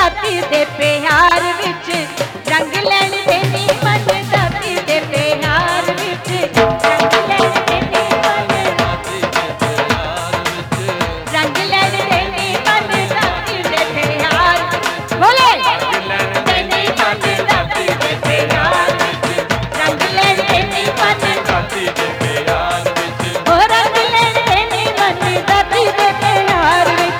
ਦਾਤੀ ਦੇ ਪਿਆਰ ਵਿੱਚ ਰੰਗ ਲੈਣ ਦੇ ਨੀ ਮਨ ਦਾਤੀ ਦੇ ਪਿਆਰ ਵਿੱਚ ਰੰਗ ਲੈਣ ਦੇ ਨੀ ਮਨ ਦਾਤੀ ਦੇ ਪਿਆਰ ਵਿੱਚ ਰੰਗ ਲੈਣ ਦੇ ਨੀ ਮਨ ਦਾਤੀ ਦੇ ਪਿਆਰ ਬੋਲੇ ਰੰਗ ਲੈਣ ਦੇ ਨੀ ਮਨ ਦਾਤੀ ਦੇ ਪਿਆਰ ਵਿੱਚ ਰੰਗ ਲੈਣ ਦੇ ਨੀ ਮਨ ਦਾਤੀ ਦੇ ਪਿਆਰ ਵਿੱਚ ਹੋ ਰੰਗ ਲੈਣ ਦੇ ਨੀ ਮਨ ਦਾਤੀ ਦੇ ਪਿਆਰ ਵਿੱਚ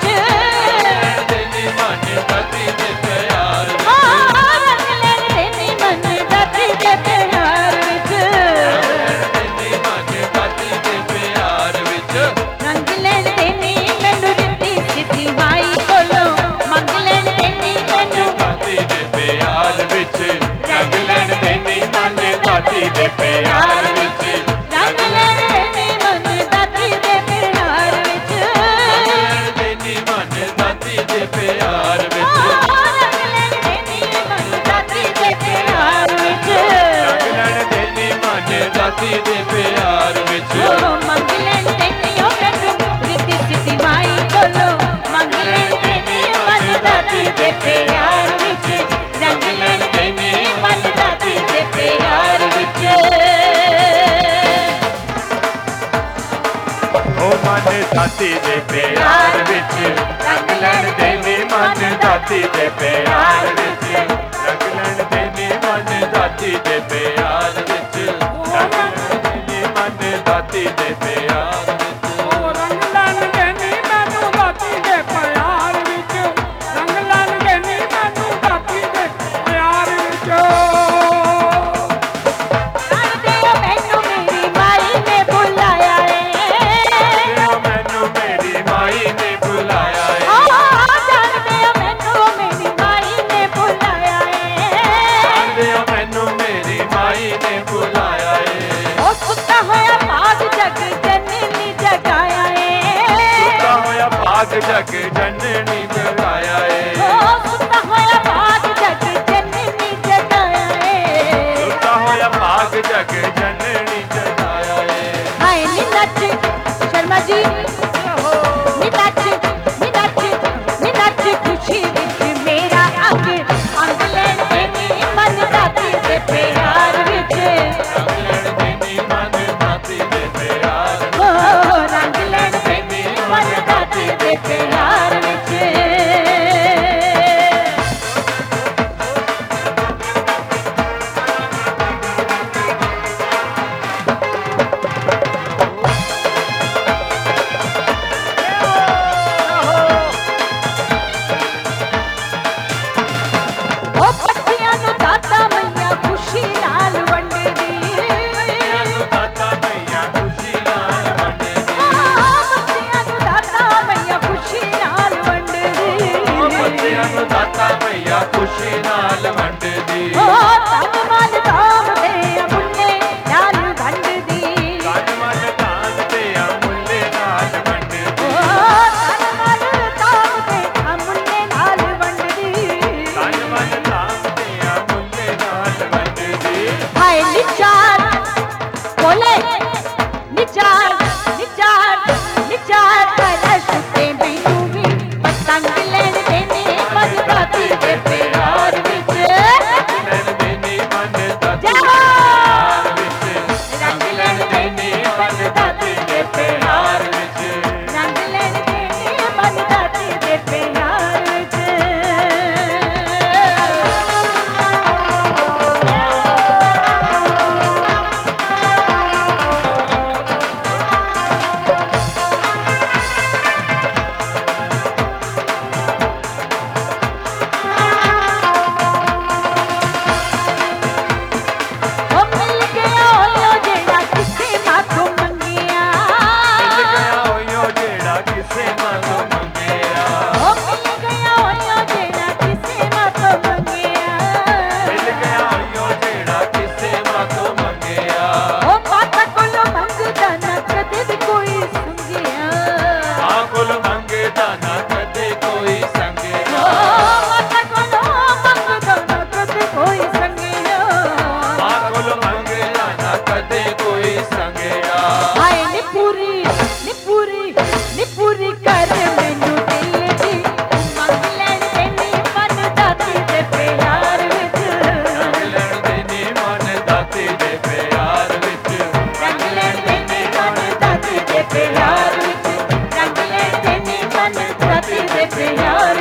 ਦੇ ਪਿਆਰ ਵਿੱਚ ਰੰਗ ਲੈਣ ਦੇ ਨੀ ਮਨ ਦਾਤੀ ਦੇ ਪਿਆਰ ਵਿੱਚ ਰੰਗ ਲੈਣ ਦੇ ਨੀ ਮਨ ਦਾਤੀ ਦੇ ਪਿਆਰ ਵਿੱਚ ਰੰਗ ਲੈਣ ਦੇ ਨੀ ਮਨ ਦਾਤੀ ਦੇ ਪਿਆਰ ਵਿੱਚ ਰੰਗ ਲੈਣ ਦੇ ਨੀ ਮਨ ਦਾਤੀ ਦੇ ਪਿਆਰ ਵਿੱਚ ਮੰਗ ਲੈਣ ਦੇ ਨੀ ਉਹ ਮੈਨੂੰ ਰਿੱਧੀ ਸਿੱਧੀ ਮਾਈ ਕੋਲੋਂ ਮੰਗ ਲੈਣ ਦੇ ਨੀ ਮਨ ਦਾਤੀ ਦੇ ਪਿਆਰ ਵਿੱਚ ਰੰਗ ਲੈਣ ਦੇ ਨੀ ਮਨ ਦਾਤੀ ਦੇ ਪਿਆਰ ਵਿੱਚ ਮਨ ਦਾਤੀ ਦੇ ਪਿਆਰ ਵਿੱਚ ਰੰਗ ਲੈਣ ਦੇ ਨੀ ਮਨ ਦਾਤੀ ਦੇ ਪਿਆਰ ਵਿੱਚ ਰੰਗ ਲੈਣ ਦੇ ਨੀ ਮਨ ਦਾਤੀ ਦੇ ਪਿਆਰ ਵਿੱਚ ਰੰਗ ਲੈਣ ਦੇ ਨੀ ਮਨ ਦਾਤੀ ਦੇ ਪਿਆਰ ਵਿੱਚ ਰੰਗ ਲੈਣ ਦੇ ਨੀ ਮੈਨੂੰ ਦਾਤੀ ਦੇ ਪਿਆਰ ਵਿੱਚ ਰੰਗ ਲੈਣ ਦੇ ਨੀ ਮੈਨੂੰ ਦਾਤੀ ਦੇ ਪਿਆਰ ਵਿੱਚ ਮੈਨੂੰ ਮੇਰੀ ਮਾਈ ਨੇ ਬੁਲਾਇਆ ਏ ਮੈਨੂੰ ਮੇਰੀ ਮਾਈ ਨੇ ਬੁਲਾਇਆ ਏ ਜਾਣਦੇ ਹੋ ਮੈਨੂੰ ਮੇਰੀ ਮਾਈ ਨੇ ਬੁਲਾਇਆ ਏ ਜਾਣਦੇ ਹੋ ਮੈਨੂੰ ਮੇਰੀ ਮਾਈ ਨੇ ਬੁਲਾਇਆ ਏ ਉਹ ਸੁੱਤਾ ਹੋਇਆ ਬਾਗ ਜਗ ਜਨਨੀ ਜਗਾਇਆ ਏ ਸੁੱਤਾ ਹੋਇਆ ਬਾਗ ਜਗ ਜਨਨੀ ਜਗਾਇਆ ਏ ਉਹ ਸੁੱਤਾ ਹੋਇਆ ਬਾਗ ਜਗ ਜਨਨੀ ਜਗਾਇਆ ਏ ਸੁੱਤਾ ਹੋਇਆ ਬਾਗ ਜਗ ਜਨਨੀ ਜਗਾਇਆ ਏ ਹਾਏ ਨੀ ਨੱਚ ਸ਼ਰਮਾ ਜੀ ਨੀ ਨੱਚ ਨੀ ਨੱਚ ਨੀ ਨੱਚ ਖੁਸ਼ੀ ਵਿੱਚ ਮੇਰਾ ਅੰਗ ਅੰਗ ਲੈਣ ਦੇ ਨੀ ਮਨ ਦਾਤੀ ਦੇ ਪਿਆਰ ਵਿੱਚ ਰੰਗ ਲੈਣ ਦੇ ਨੀ ਮਨ ਦਾਤੀ ਦੇ ਪਿਆਰ ਰੰਗ ਲੈਣ ਦੇ ਨੀ ਮਨ ਦਾਤੀ ਦੇ ਪਿਆਰ ਵਿੱਚ ਦਾਤੀ ਦੇ ਪਿਆਰ